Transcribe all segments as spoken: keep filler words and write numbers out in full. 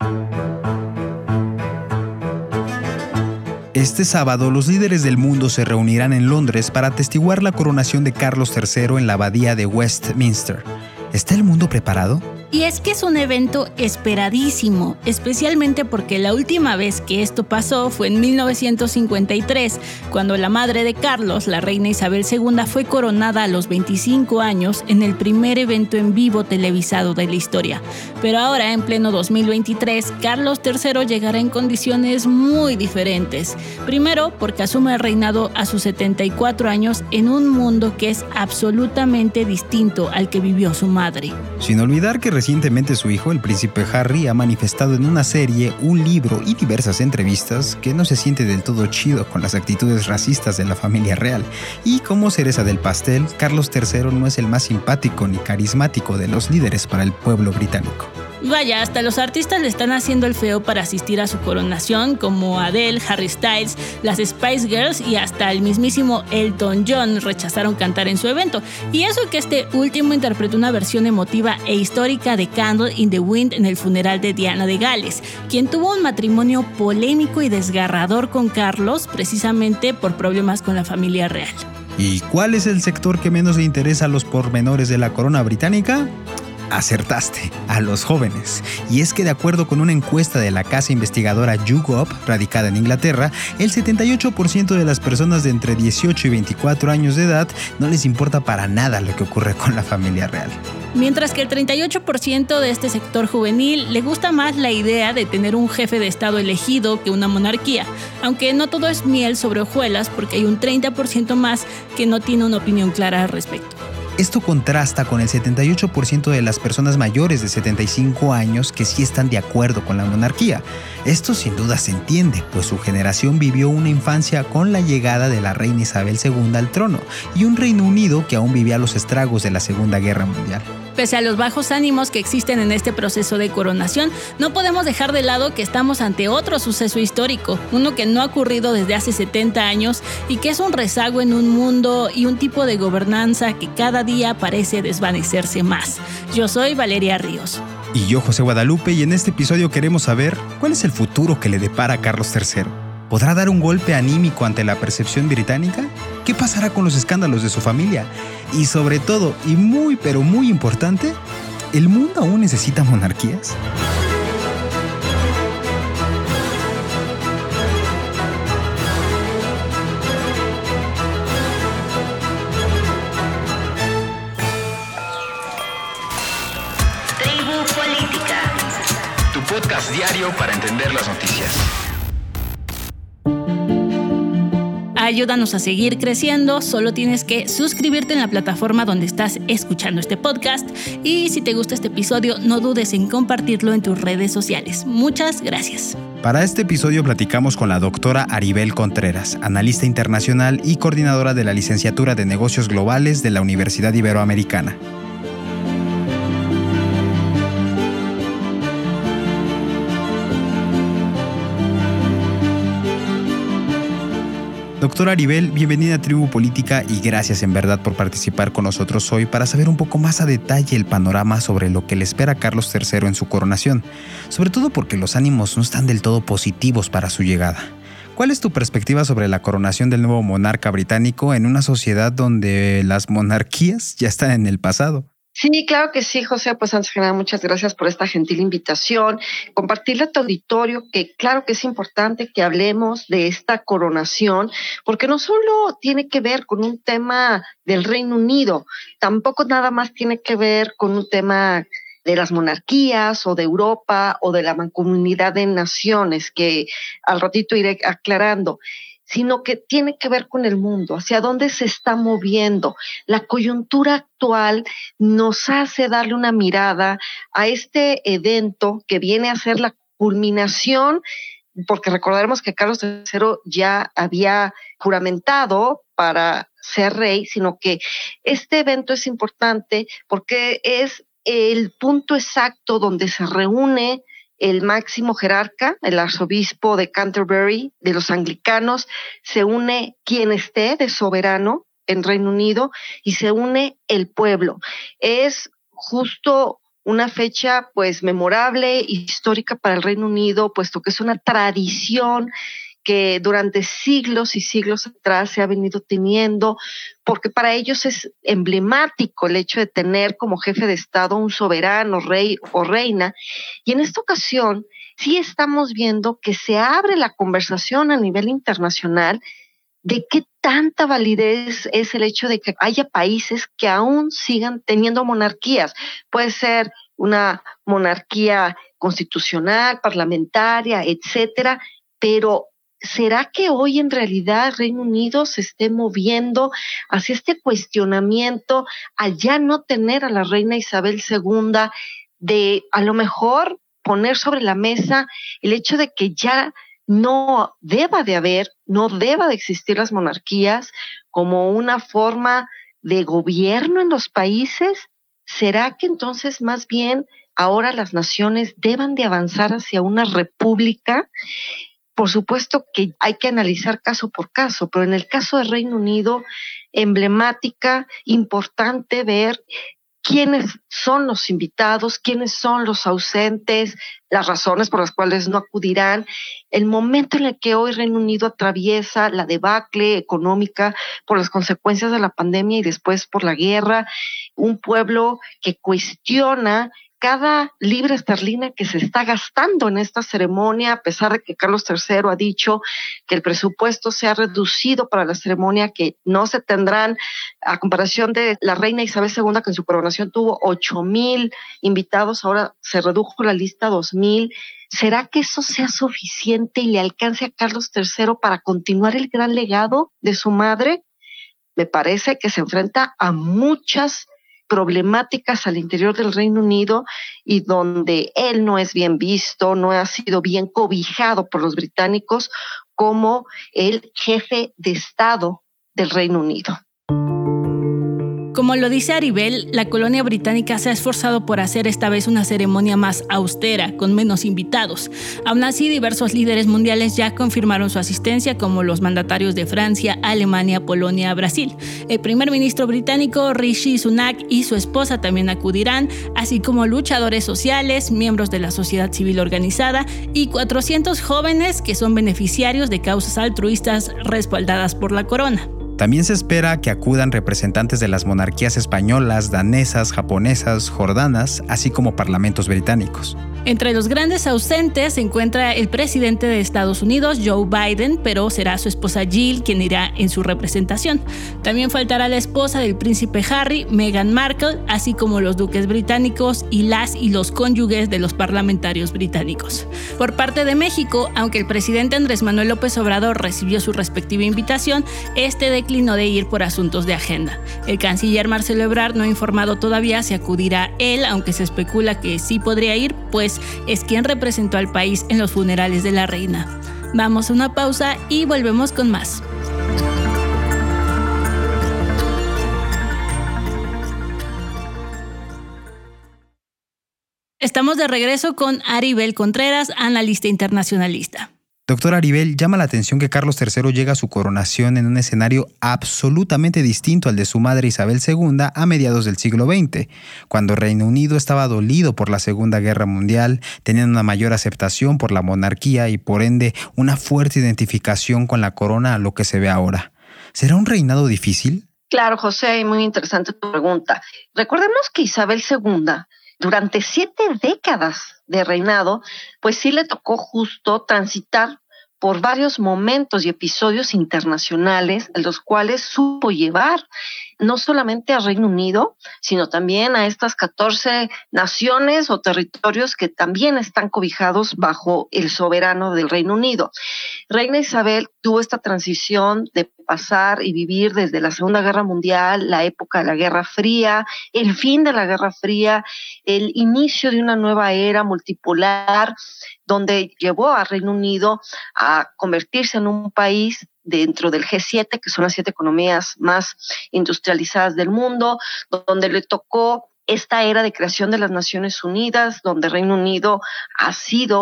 Este sábado, los líderes del mundo se reunirán en Londres para atestiguar la coronación de Carlos tercero en la abadía de Westminster. ¿Está el mundo preparado? Y es que es un evento esperadísimo, especialmente porque la última vez que esto pasó fue en mil novecientos cincuenta y tres, cuando la madre de Carlos, la reina Isabel segunda, fue coronada a los veinticinco años en el primer evento en vivo televisado de la historia. Pero ahora, en pleno dos mil veintitrés, Carlos tercero llegará en condiciones muy diferentes. Primero, porque asume el reinado a sus setenta y cuatro años en un mundo que es absolutamente distinto al que vivió su madre. Sin olvidar que recientemente su hijo, el príncipe Harry, ha manifestado en una serie, un libro y diversas entrevistas que no se siente del todo chido con las actitudes racistas de la familia real. Y como cereza del pastel, Carlos tercero no es el más simpático ni carismático de los líderes para el pueblo británico. Vaya, hasta los artistas le están haciendo el feo para asistir a su coronación, como Adele, Harry Styles, las Spice Girls y hasta el mismísimo Elton John rechazaron cantar en su evento. Y eso que este último interpretó una versión emotiva e histórica de Candle in the Wind en el funeral de Diana de Gales, quien tuvo un matrimonio polémico y desgarrador con Carlos, precisamente por problemas con la familia real. ¿Y cuál es el sector que menos le interesa a los pormenores de la corona británica? Acertaste, a los jóvenes. Y es que de acuerdo con una encuesta de la casa investigadora YouGov, radicada en Inglaterra, el setenta y ocho por ciento de las personas de entre dieciocho y veinticuatro años de edad no les importa para nada lo que ocurre con la familia real. Mientras que el treinta y ocho por ciento de este sector juvenil le gusta más la idea de tener un jefe de estado elegido que una monarquía, aunque no todo es miel sobre hojuelas porque hay un treinta por ciento más que no tiene una opinión clara al respecto. Esto contrasta con el setenta y ocho por ciento de las personas mayores de setenta y cinco años que sí están de acuerdo con la monarquía. Esto sin duda se entiende, pues su generación vivió una infancia con la llegada de la reina Isabel segunda al trono y un Reino Unido que aún vivía los estragos de la Segunda Guerra Mundial. Pese a los bajos ánimos que existen en este proceso de coronación, no podemos dejar de lado que estamos ante otro suceso histórico, uno que no ha ocurrido desde hace setenta años y que es un rezago en un mundo y un tipo de gobernanza que cada día parece desvanecerse más. Yo soy Valeria Ríos. Y yo, José Guadalupe, y en este episodio queremos saber cuál es el futuro que le depara a Carlos tercero. ¿Podrá dar un golpe anímico ante la percepción británica? ¿Qué pasará con los escándalos de su familia? Y sobre todo, y muy pero muy importante, ¿el mundo aún necesita monarquías? Tribu Política, tu podcast diario para entender las noticias. Ayúdanos a seguir creciendo, solo tienes que suscribirte en la plataforma donde estás escuchando este podcast y si te gusta este episodio no dudes en compartirlo en tus redes sociales. Muchas gracias. Para este episodio platicamos con la doctora Aribel Contreras, analista internacional y coordinadora de la licenciatura de Negocios Globales de la Universidad Iberoamericana. Doctora Aribel, bienvenida a Tribu Política y gracias en verdad por participar con nosotros hoy para saber un poco más a detalle el panorama sobre lo que le espera a Carlos tercero en su coronación, sobre todo porque los ánimos no están del todo positivos para su llegada. ¿Cuál es tu perspectiva sobre la coronación del nuevo monarca británico en una sociedad donde las monarquías ya están en el pasado? Sí, claro que sí, José. Pues antes que nada, muchas gracias por esta gentil invitación. Compartirle a tu auditorio que claro que es importante que hablemos de esta coronación, porque no solo tiene que ver con un tema del Reino Unido, tampoco nada más tiene que ver con un tema de las monarquías o de Europa o de la Mancomunidad de Naciones, que al ratito iré aclarando, sino que tiene que ver con el mundo, hacia dónde se está moviendo. La coyuntura actual nos hace darle una mirada a este evento que viene a ser la culminación, porque recordaremos que Carlos tercero ya había juramentado para ser rey, sino que este evento es importante porque es el punto exacto donde se reúne el máximo jerarca, el arzobispo de Canterbury, de los anglicanos, se une quien esté de soberano en Reino Unido y se une el pueblo. Es justo una fecha pues memorable, histórica para el Reino Unido, puesto que es una tradición que durante siglos y siglos atrás se ha venido teniendo, porque para ellos es emblemático el hecho de tener como jefe de Estado un soberano, rey o reina. Y en esta ocasión sí estamos viendo que se abre la conversación a nivel internacional de qué tanta validez es el hecho de que haya países que aún sigan teniendo monarquías. Puede ser una monarquía constitucional, parlamentaria, etcétera, pero ¿será que hoy en realidad Reino Unido se esté moviendo hacia este cuestionamiento a ya no tener a la reina Isabel segunda, de a lo mejor poner sobre la mesa el hecho de que ya no deba de haber, no deba de existir las monarquías como una forma de gobierno en los países? ¿Será que entonces más bien ahora las naciones deban de avanzar hacia una república? Por supuesto que hay que analizar caso por caso, pero en el caso del Reino Unido, emblemática, importante ver quiénes son los invitados, quiénes son los ausentes, las razones por las cuales no acudirán, el momento en el que hoy Reino Unido atraviesa la debacle económica por las consecuencias de la pandemia y después por la guerra, un pueblo que cuestiona cada libra esterlina que se está gastando en esta ceremonia, a pesar de que Carlos tercero ha dicho que el presupuesto se ha reducido para la ceremonia, que no se tendrán, a comparación de la reina Isabel segunda, que en su coronación tuvo ocho mil invitados, ahora se redujo la lista a dos mil. ¿Será que eso sea suficiente y le alcance a Carlos tercero para continuar el gran legado de su madre? Me parece que se enfrenta a muchas problemáticas al interior del Reino Unido y donde él no es bien visto, no ha sido bien cobijado por los británicos como el jefe de Estado del Reino Unido. Como lo dice Aribel, la colonia británica se ha esforzado por hacer esta vez una ceremonia más austera, con menos invitados. Aún así, diversos líderes mundiales ya confirmaron su asistencia, como los mandatarios de Francia, Alemania, Polonia, Brasil. El primer ministro británico Rishi Sunak y su esposa también acudirán, así como luchadores sociales, miembros de la sociedad civil organizada y cuatrocientos jóvenes que son beneficiarios de causas altruistas respaldadas por la corona. También se espera que acudan representantes de las monarquías españolas, danesas, japonesas, jordanas, así como parlamentos británicos. Entre los grandes ausentes se encuentra el presidente de Estados Unidos, Joe Biden, pero será su esposa Jill quien irá en su representación. También faltará la esposa del príncipe Harry, Meghan Markle, así como los duques británicos y las y los cónyuges de los parlamentarios británicos. Por parte de México, aunque el presidente Andrés Manuel López Obrador recibió su respectiva invitación, este declinó de ir por asuntos de agenda. El canciller Marcelo Ebrard no ha informado todavía si acudirá él, aunque se especula que sí podría ir, pues es quien representó al país en los funerales de la reina. Vamos a una pausa y volvemos con más. Estamos de regreso con Aribel Contreras, analista internacionalista. Doctor Aribel, llama la atención que Carlos tercero llega a su coronación en un escenario absolutamente distinto al de su madre Isabel segunda a mediados del siglo veinte, cuando Reino Unido estaba dolido por la Segunda Guerra Mundial, teniendo una mayor aceptación por la monarquía y por ende una fuerte identificación con la corona a lo que se ve ahora. ¿Será un reinado difícil? Claro, José, muy interesante tu pregunta. Recordemos que Isabel segunda, durante siete décadas de reinado, pues sí le tocó justo transitar por varios momentos y episodios internacionales en los cuales supo llevar no solamente a Reino Unido, sino también a estas catorce naciones o territorios que también están cobijados bajo el soberano del Reino Unido. Reina Isabel tuvo esta transición de pasar y vivir desde la Segunda Guerra Mundial, la época de la Guerra Fría, el fin de la Guerra Fría, el inicio de una nueva era multipolar, donde llevó a Reino Unido a convertirse en un país dentro del G siete, que son las siete economías más industrializadas del mundo, donde le tocó esta era de creación de las Naciones Unidas, donde Reino Unido ha sido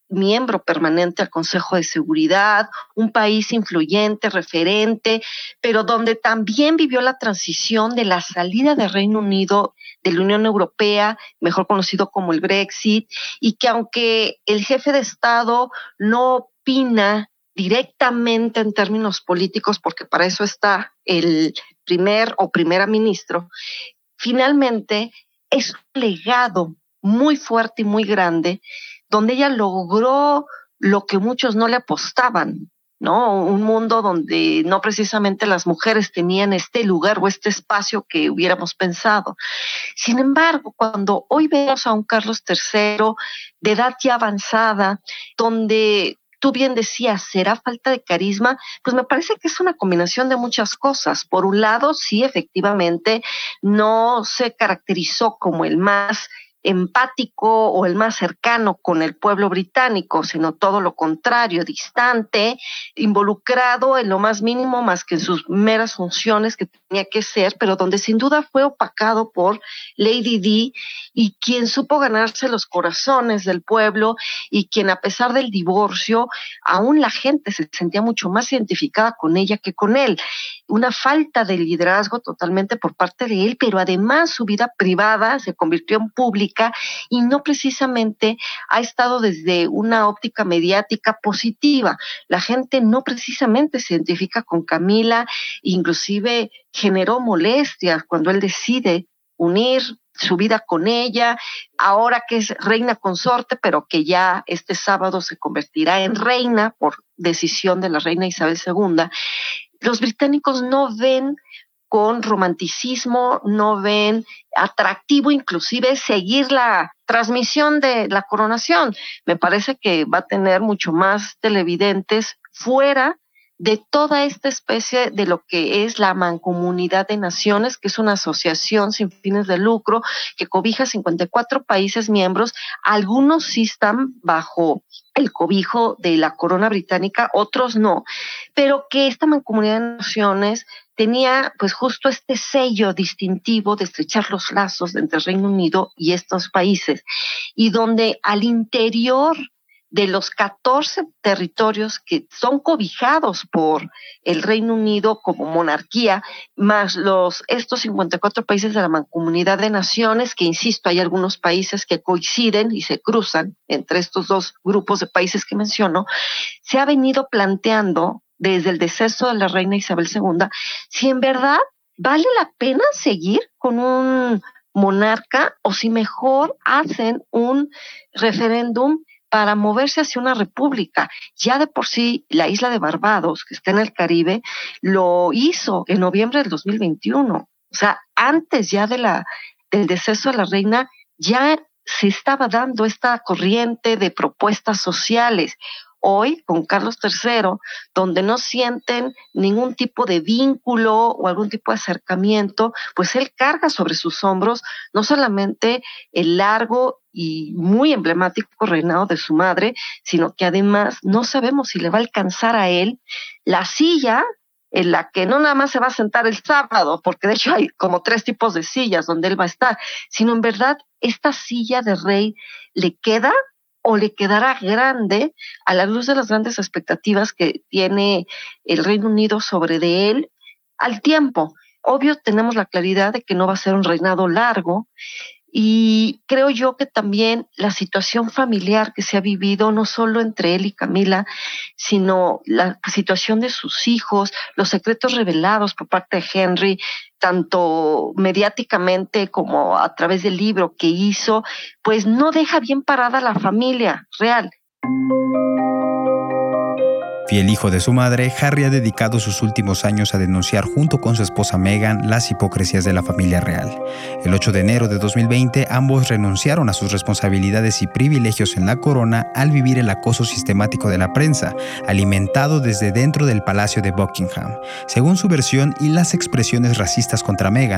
miembro permanente al Consejo de Seguridad, un país influyente, referente, pero donde también vivió la transición de la salida del Reino Unido de la Unión Europea, mejor conocido como el Brexit, y que aunque el jefe de Estado no opina directamente en términos políticos, porque para eso está el primer o primera ministro, finalmente es un legado muy fuerte y muy grande, donde ella logró lo que muchos no le apostaban, ¿no? Un mundo donde no precisamente las mujeres tenían este lugar o este espacio que hubiéramos pensado. Sin embargo, cuando hoy vemos a un Carlos tercero de edad ya avanzada, donde tú bien decías, ¿será falta de carisma? Pues me parece que es una combinación de muchas cosas. Por un lado, sí, efectivamente, no se caracterizó como el más empático o el más cercano con el pueblo británico, sino todo lo contrario, distante, involucrado en lo más mínimo más que en sus meras funciones que tenía que ser, pero donde sin duda fue opacado por Lady Di, y quien supo ganarse los corazones del pueblo, y quien a pesar del divorcio, aún la gente se sentía mucho más identificada con ella que con él. Una falta de liderazgo totalmente por parte de él, pero además su vida privada se convirtió en pública y no precisamente ha estado desde una óptica mediática positiva. La gente no precisamente se identifica con Camila, inclusive generó molestias cuando él decide unir su vida con ella, ahora que es reina consorte, pero que ya este sábado se convertirá en reina por decisión de la reina Isabel segunda. Los británicos no ven con romanticismo, no ven atractivo inclusive seguir la transmisión de la coronación. Me parece que va a tener mucho más televidentes fuera de toda esta especie de lo que es la Mancomunidad de Naciones, que es una asociación sin fines de lucro que cobija cincuenta y cuatro países miembros. Algunos sí están bajo el cobijo de la corona británica, otros no, pero que esta Mancomunidad de Naciones tenía pues justo este sello distintivo de estrechar los lazos entre el Reino Unido y estos países, y donde al interior de los catorce territorios que son cobijados por el Reino Unido como monarquía, más los estos cincuenta y cuatro países de la Mancomunidad de Naciones, que insisto, hay algunos países que coinciden y se cruzan entre estos dos grupos de países que menciono, se ha venido planteando desde el deceso de la reina Isabel segunda, si en verdad vale la pena seguir con un monarca o si mejor hacen un referéndum para moverse hacia una república. Ya de por sí la isla de Barbados, que está en el Caribe, lo hizo en noviembre del dos mil veintiuno. O sea, antes ya de la, del deceso de la reina, ya se estaba dando esta corriente de propuestas sociales. Hoy, con Carlos tercero, donde no sienten ningún tipo de vínculo o algún tipo de acercamiento, pues él carga sobre sus hombros no solamente el largo y muy emblemático reinado de su madre, sino que además no sabemos si le va a alcanzar a él la silla en la que no nada más se va a sentar el sábado, porque de hecho hay como tres tipos de sillas donde él va a estar, sino en verdad esta silla de rey le queda o le quedará grande a la luz de las grandes expectativas que tiene el Reino Unido sobre de él al tiempo. Obvio, tenemos la claridad de que no va a ser un reinado largo, y creo yo que también la situación familiar que se ha vivido, no solo entre él y Camila, sino la situación de sus hijos, los secretos revelados por parte de Henry, tanto mediáticamente como a través del libro que hizo, pues no deja bien parada a la familia real. Fiel hijo de su madre, Harry ha dedicado sus últimos años a denunciar junto con su esposa Meghan las hipocresías de la familia real. El ocho de enero de dos mil veinte, ambos renunciaron a sus responsabilidades y privilegios en la corona al vivir el acoso sistemático de la prensa, alimentado desde dentro del Palacio de Buckingham, según su versión, y las expresiones racistas contra Meghan.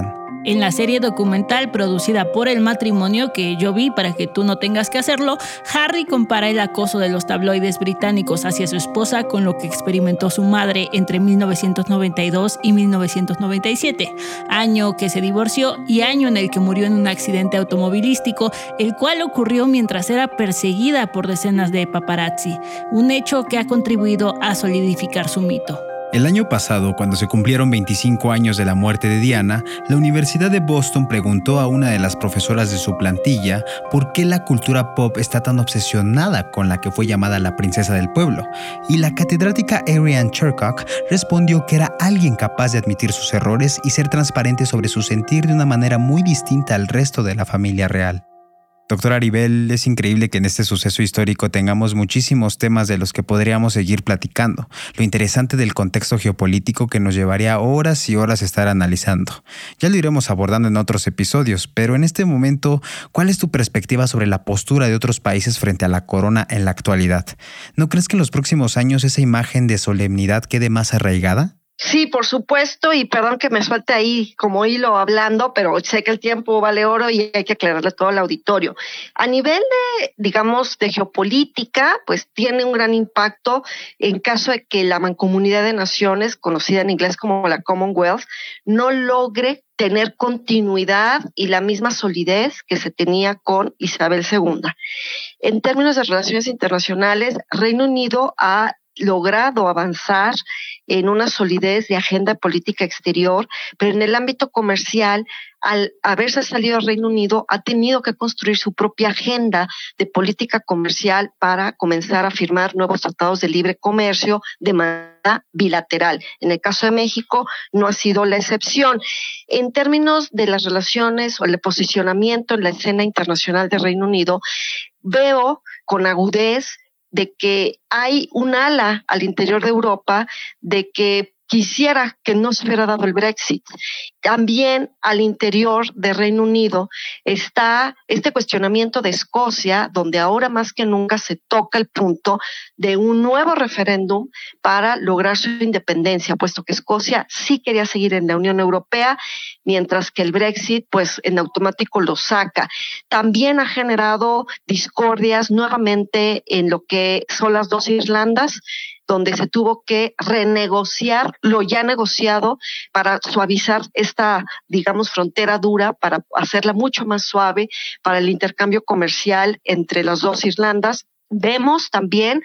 En la serie documental producida por el matrimonio que yo vi para que tú no tengas que hacerlo, Harry compara el acoso de los tabloides británicos hacia su esposa con lo que experimentó su madre entre mil novecientos noventa y dos y mil novecientos noventa y siete, año que se divorció y año en el que murió en un accidente automovilístico, el cual ocurrió mientras era perseguida por decenas de paparazzi, un hecho que ha contribuido a solidificar su mito. El año pasado, cuando se cumplieron veinticinco años de la muerte de Diana, la Universidad de Boston preguntó a una de las profesoras de su plantilla por qué la cultura pop está tan obsesionada con la que fue llamada la princesa del pueblo, y la catedrática Ariane Chercock respondió que era alguien capaz de admitir sus errores y ser transparente sobre su sentir de una manera muy distinta al resto de la familia real. Doctora Aribel, es increíble que en este suceso histórico tengamos muchísimos temas de los que podríamos seguir platicando. Lo interesante del contexto geopolítico que nos llevaría horas y horas estar analizando. Ya lo iremos abordando en otros episodios, pero en este momento, ¿cuál es tu perspectiva sobre la postura de otros países frente a la corona en la actualidad? ¿No crees que en los próximos años esa imagen de solemnidad quede más arraigada? Sí, por supuesto, y perdón que me suelte ahí como hilo hablando, pero sé que el tiempo vale oro y hay que aclararle a todo el auditorio. A nivel de, digamos, de geopolítica, pues tiene un gran impacto en caso de que la Mancomunidad de Naciones, conocida en inglés como la Commonwealth, no logre tener continuidad y la misma solidez que se tenía con Isabel segunda. En términos de relaciones internacionales, Reino Unido ha logrado avanzar en una solidez de agenda política exterior, pero en el ámbito comercial, al haberse salido del Reino Unido, ha tenido que construir su propia agenda de política comercial para comenzar a firmar nuevos tratados de libre comercio de manera bilateral. En el caso de México, no ha sido la excepción. En términos de las relaciones o el posicionamiento en la escena internacional del Reino Unido, veo con agudez de que hay un ala al interior de Europa de que quisiera que no se hubiera dado el Brexit. También al interior del Reino Unido está este cuestionamiento de Escocia, donde ahora más que nunca se toca el punto de un nuevo referéndum para lograr su independencia, puesto que Escocia sí quería seguir en la Unión Europea, mientras que el Brexit, pues en automático lo saca. También ha generado discordias nuevamente en lo que son las dos Irlandas, donde se tuvo que renegociar lo ya negociado para suavizar esta, digamos, frontera dura, para hacerla mucho más suave para el intercambio comercial entre las dos Irlandas. Vemos también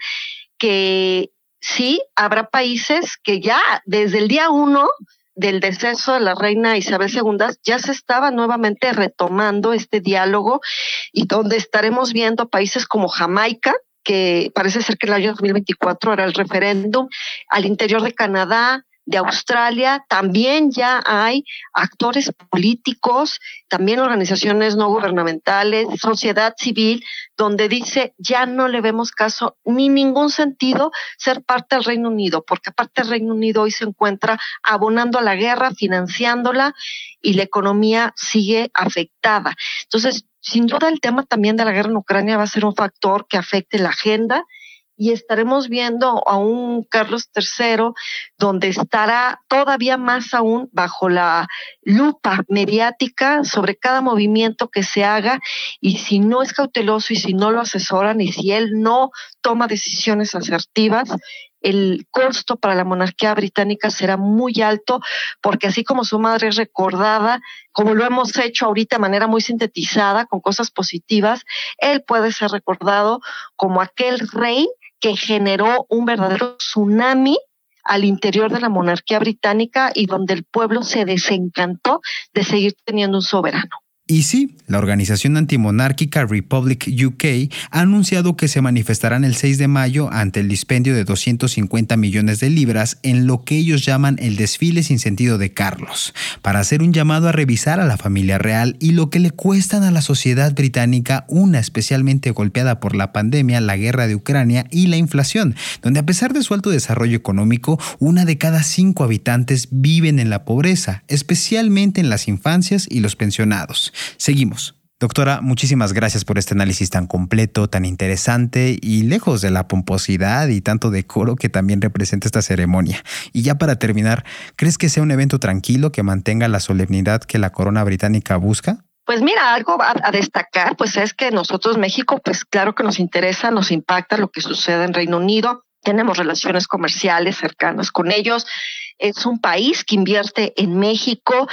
que sí, habrá países que ya desde el día uno del deceso de la reina Isabel segunda ya se estaba nuevamente retomando este diálogo, y donde estaremos viendo países como Jamaica, que parece ser que el año dos mil veinticuatro era el referéndum, al interior de Canadá, de Australia, también ya hay actores políticos, también organizaciones no gubernamentales, sociedad civil, donde dice ya no le vemos caso ni ningún sentido ser parte del Reino Unido, porque aparte el Reino Unido hoy se encuentra abonando a la guerra, financiándola, y la economía sigue afectada. Entonces, sin duda el tema también de la guerra en Ucrania va a ser un factor que afecte la agenda, y estaremos viendo a un Carlos tercero donde estará todavía más aún bajo la lupa mediática sobre cada movimiento que se haga, y si no es cauteloso y si no lo asesoran y si él no toma decisiones asertivas, el costo para la monarquía británica será muy alto, porque así como su madre es recordada, como lo hemos hecho ahorita de manera muy sintetizada, con cosas positivas, él puede ser recordado como aquel rey que generó un verdadero tsunami al interior de la monarquía británica y donde el pueblo se desencantó de seguir teniendo un soberano. Y sí, la organización antimonárquica Republic U K ha anunciado que se manifestarán el seis de mayo ante el dispendio de doscientos cincuenta millones de libras en lo que ellos llaman el desfile sin sentido de Carlos, para hacer un llamado a revisar a la familia real y lo que le cuestan a la sociedad británica, una especialmente golpeada por la pandemia, la guerra de Ucrania y la inflación, donde a pesar de su alto desarrollo económico, una de cada cinco habitantes viven en la pobreza, especialmente en las infancias y los pensionados. Seguimos. Doctora, muchísimas gracias por este análisis tan completo, tan interesante y lejos de la pomposidad y tanto decoro que también representa esta ceremonia. Y ya para terminar, ¿crees que sea un evento tranquilo que mantenga la solemnidad que la corona británica busca? Pues mira, algo a, a destacar, pues es que nosotros, México, pues claro que nos interesa, nos impacta lo que sucede en Reino Unido. Tenemos relaciones comerciales cercanas con ellos. Es un país que invierte en México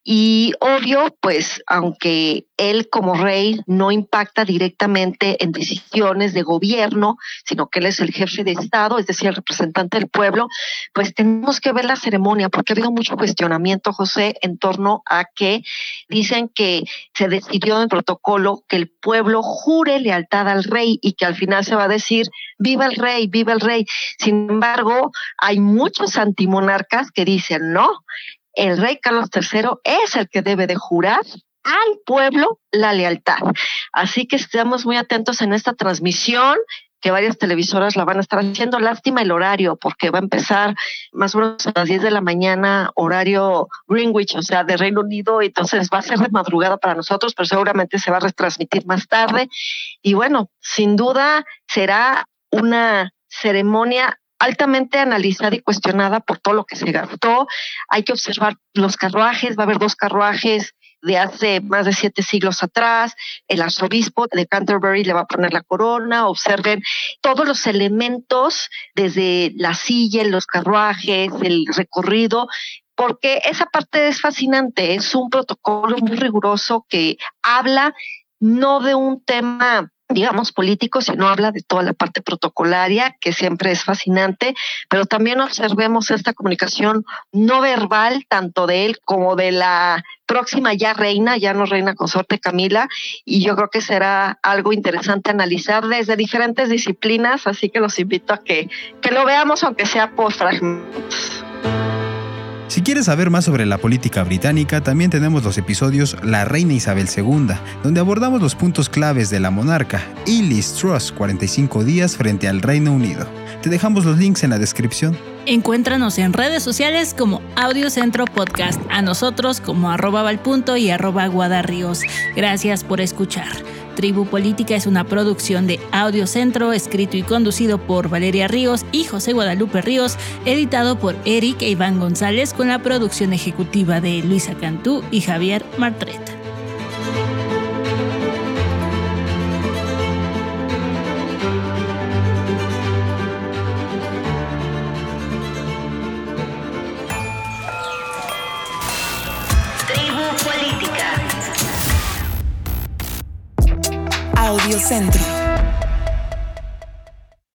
y obvio, pues aunque él como rey no impacta directamente en decisiones de gobierno, sino que él es el jefe de Estado, es decir, el representante del pueblo, pues tenemos que ver la ceremonia porque ha habido mucho cuestionamiento, José, en torno a que dicen que se decidió en el protocolo que el pueblo jure lealtad al rey y que al final se va a decir viva el rey, viva el rey. Sin embargo, hay muchos antimonarcas que dicen no, el rey Carlos tercero es el que debe de jurar al pueblo la lealtad. Así que estamos muy atentos en esta transmisión, que varias televisoras la van a estar haciendo. Lástima el horario, porque va a empezar más o menos a las diez de la mañana, horario Greenwich, o sea, de Reino Unido, entonces va a ser de madrugada para nosotros, pero seguramente se va a retransmitir más tarde. Y bueno, sin duda será una ceremonia altamente analizada y cuestionada por todo lo que se gastó. Hay que observar los carruajes, va a haber dos carruajes de hace más de siete siglos atrás. El arzobispo de Canterbury le va a poner la corona. Observen todos los elementos, desde la silla, los carruajes, el recorrido, porque esa parte es fascinante. Es un protocolo muy riguroso que habla no de un tema, digamos, político, sino habla de toda la parte protocolaria, que siempre es fascinante, pero también observemos esta comunicación no verbal, tanto de él como de la próxima ya reina, ya no reina consorte Camila, y yo creo que será algo interesante analizar desde diferentes disciplinas, así que los invito a que, que lo veamos, aunque sea por fragmentos. Si quieres saber más sobre la política británica, también tenemos los episodios La Reina Isabel segunda, donde abordamos los puntos claves de la monarca, y Liz Truss, cuarenta y cinco días frente al Reino Unido. Te dejamos los links en la descripción. Encuéntranos en redes sociales como Audiocentro Podcast, a nosotros como arroba valpunto y arroba guadarríos. Gracias por escuchar. Tribu Política es una producción de Audiocentro, escrito y conducido por Valeria Ríos y José Guadalupe Ríos, editado por Eric e Iván González, con la producción ejecutiva de Luisa Cantú y Javier Martret. Audiocentro.